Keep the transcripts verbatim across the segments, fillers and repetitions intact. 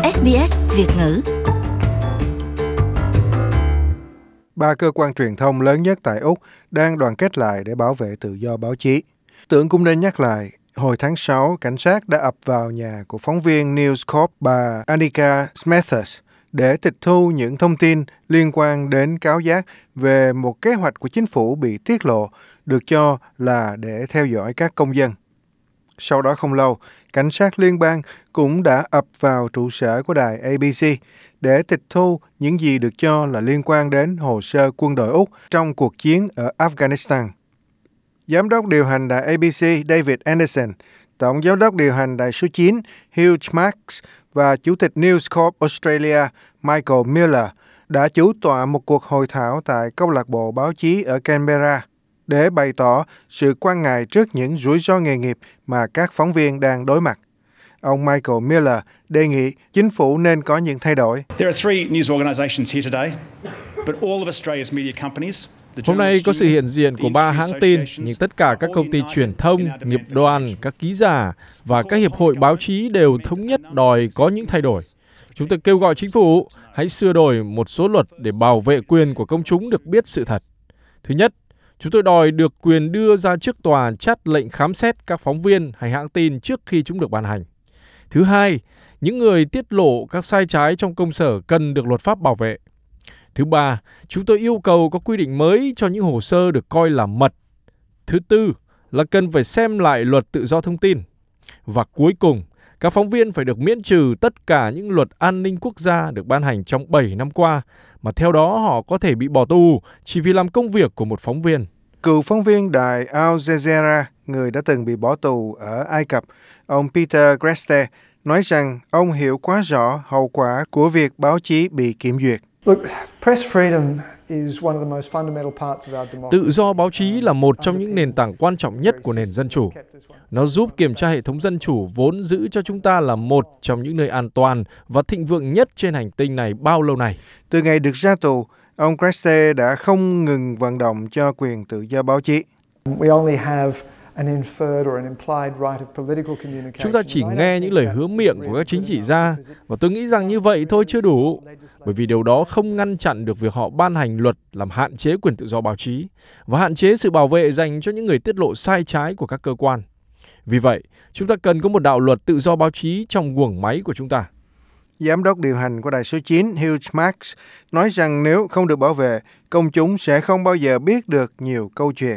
ét bê ét Việt ngữ. Ba cơ quan truyền thông lớn nhất tại Úc đang đoàn kết lại để bảo vệ tự do báo chí. Tưởng cũng nên nhắc lại, hồi tháng sáu, cảnh sát đã ập vào nhà của phóng viên News Corp bà Annika Smethurst để tịch thu những thông tin liên quan đến cáo giác về một kế hoạch của chính phủ bị tiết lộ, được cho là để theo dõi các công dân. Sau đó không lâu, cảnh sát liên bang cũng đã ập vào trụ sở của đài a bê xê để tịch thu những gì được cho là liên quan đến hồ sơ quân đội Úc trong cuộc chiến ở Afghanistan. Giám đốc điều hành đài a bê xê David Anderson, tổng giám đốc điều hành đài số chín Hugh Marks và chủ tịch News Corp Australia Michael Miller đã chủ tọa một cuộc hội thảo tại câu lạc bộ báo chí ở Canberra để bày tỏ sự quan ngại trước những rủi ro nghề nghiệp mà các phóng viên đang đối mặt. Ông Michael Miller đề nghị chính phủ nên có những thay đổi. Hôm nay có sự hiện diện của ba hãng tin, nhưng tất cả các công ty truyền thông, nghiệp đoàn, các ký giả và các hiệp hội báo chí đều thống nhất đòi có những thay đổi. Chúng tôi kêu gọi chính phủ hãy sửa đổi một số luật để bảo vệ quyền của công chúng được biết sự thật. Thứ nhất, chúng tôi đòi được quyền đưa ra trước tòa chắt lệnh khám xét các phóng viên hay hãng tin trước khi chúng được ban hành. Thứ hai, những người tiết lộ các sai trái trong công sở cần được luật pháp bảo vệ. Thứ ba, chúng tôi yêu cầu có quy định mới cho những hồ sơ được coi là mật. Thứ tư là cần phải xem lại luật tự do thông tin. Và cuối cùng, các phóng viên phải được miễn trừ tất cả những luật an ninh quốc gia được ban hành trong bảy năm qua, mà theo đó họ có thể bị bỏ tù chỉ vì làm công việc của một phóng viên. Cựu phóng viên đài Al Jazeera, người đã từng bị bỏ tù ở Ai Cập, ông Peter Greste, nói rằng ông hiểu quá rõ hậu quả của việc báo chí bị kiểm duyệt. Tự do báo chí là một trong những nền tảng quan trọng nhất của nền dân chủ. Nó giúp kiểm tra hệ thống dân chủ vốn giữ cho chúng ta là một trong những nơi an toàn và thịnh vượng nhất trên hành tinh này bao lâu nay. Từ ngày được ra tù, ông Greste đã không ngừng vận động cho quyền tự do báo chí. Chúng ta chỉ nghe những lời hứa miệng của các chính trị gia, và tôi nghĩ rằng như vậy thôi chưa đủ, bởi vì điều đó không ngăn chặn được việc họ ban hành luật làm hạn chế quyền tự do báo chí và hạn chế sự bảo vệ dành cho những người tiết lộ sai trái của các cơ quan. Vì vậy, chúng ta cần có một đạo luật tự do báo chí trong guồng máy của chúng ta. Giám đốc điều hành của đài số chín Hugh Marks nói rằng nếu không được bảo vệ, công chúng sẽ không bao giờ biết được nhiều câu chuyện.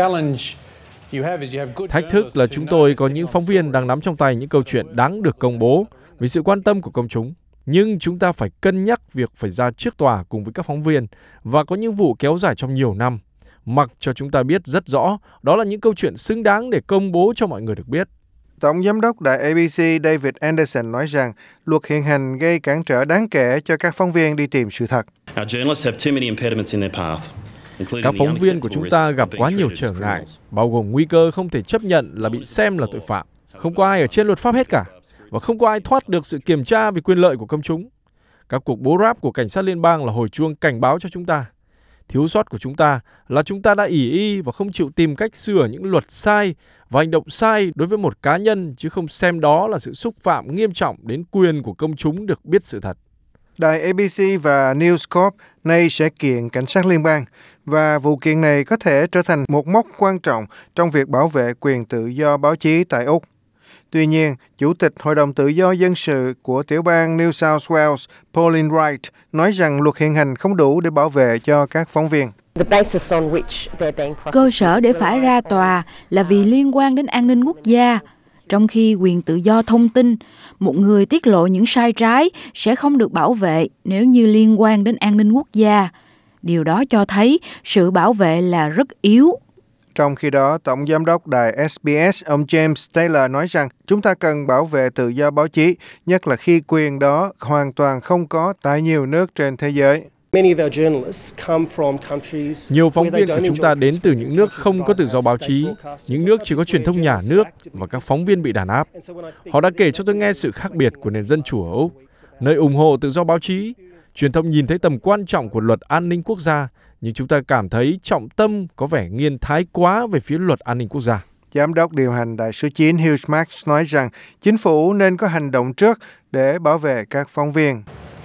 Thách thức là chúng tôi có những phóng viên đang nắm trong tay những câu chuyện đáng được công bố vì sự quan tâm của công chúng. Nhưng chúng ta phải cân nhắc việc phải ra trước tòa cùng với các phóng viên và có những vụ kéo dài trong nhiều năm, mặc cho chúng ta biết rất rõ đó là những câu chuyện xứng đáng để công bố cho mọi người được biết. Tổng giám đốc đài a bê xê David Anderson nói rằng luật hiện hành gây cản trở đáng kể cho các phóng viên đi tìm sự thật. Các phóng viên của chúng ta gặp quá nhiều trở ngại, bao gồm nguy cơ không thể chấp nhận là bị xem là tội phạm. Không có ai ở trên luật pháp hết cả, và không có ai thoát được sự kiểm tra về quyền lợi của công chúng. Các cuộc bố ráp của cảnh sát liên bang là hồi chuông cảnh báo cho chúng ta. Thiếu sót của chúng ta là chúng ta đã ỷ y và không chịu tìm cách sửa những luật sai và hành động sai đối với một cá nhân, chứ không xem đó là sự xúc phạm nghiêm trọng đến quyền của công chúng được biết sự thật. Đài a bê xê và News Corp nay sẽ kiện cảnh sát liên bang, và vụ kiện này có thể trở thành một mốc quan trọng trong việc bảo vệ quyền tự do báo chí tại Úc. Tuy nhiên, Chủ tịch Hội đồng Tự do Dân sự của tiểu bang New South Wales, Pauline Wright, nói rằng luật hiện hành không đủ để bảo vệ cho các phóng viên. Cơ sở để phải ra tòa là vì liên quan đến an ninh quốc gia, trong khi quyền tự do thông tin, một người tiết lộ những sai trái sẽ không được bảo vệ nếu như liên quan đến an ninh quốc gia. Điều đó cho thấy sự bảo vệ là rất yếu. Trong khi đó, Tổng giám đốc đài ét bê ét ông James Taylor nói rằng chúng ta cần bảo vệ tự do báo chí, nhất là khi quyền đó hoàn toàn không có tại nhiều nước trên thế giới. Nhiều phóng viên của chúng ta đến từ những nước không có tự do báo chí, những nước chỉ có truyền thông nhà nước, và các phóng viên bị đàn áp. Họ đã kể cho tôi nghe sự khác biệt của nền dân chủ ở Úc, nơi ủng hộ tự do báo chí. Truyền thông nhìn thấy tầm quan trọng của luật an ninh quốc gia, nhưng chúng ta cảm thấy trọng tâm có vẻ nghiêng thái quá về phía luật an ninh quốc gia. Giám đốc điều hành Đại sứ chín Hugh Max nói rằng chính phủ nên có hành động trước để bảo vệ các phóng viên.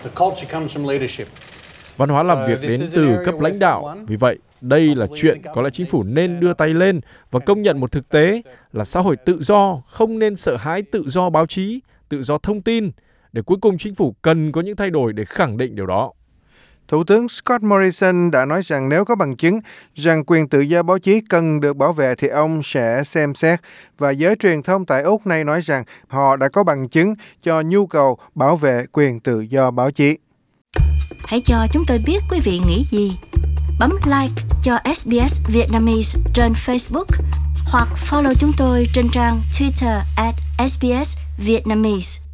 Văn hóa làm việc đến từ cấp lãnh đạo. Vì vậy, đây là chuyện có lẽ chính phủ nên đưa tay lên và công nhận một thực tế là xã hội tự do không nên sợ hãi tự do báo chí, tự do thông tin, để cuối cùng chính phủ cần có những thay đổi để khẳng định điều đó. Thủ tướng Scott Morrison đã nói rằng nếu có bằng chứng rằng quyền tự do báo chí cần được bảo vệ thì ông sẽ xem xét, và giới truyền thông tại Úc nay nói rằng họ đã có bằng chứng cho nhu cầu bảo vệ quyền tự do báo chí. Hãy cho chúng tôi biết quý vị nghĩ gì. Bấm like cho ét bê ét Vietnamese trên Facebook hoặc follow chúng tôi trên trang Twitter at ét bê ét Vietnamese.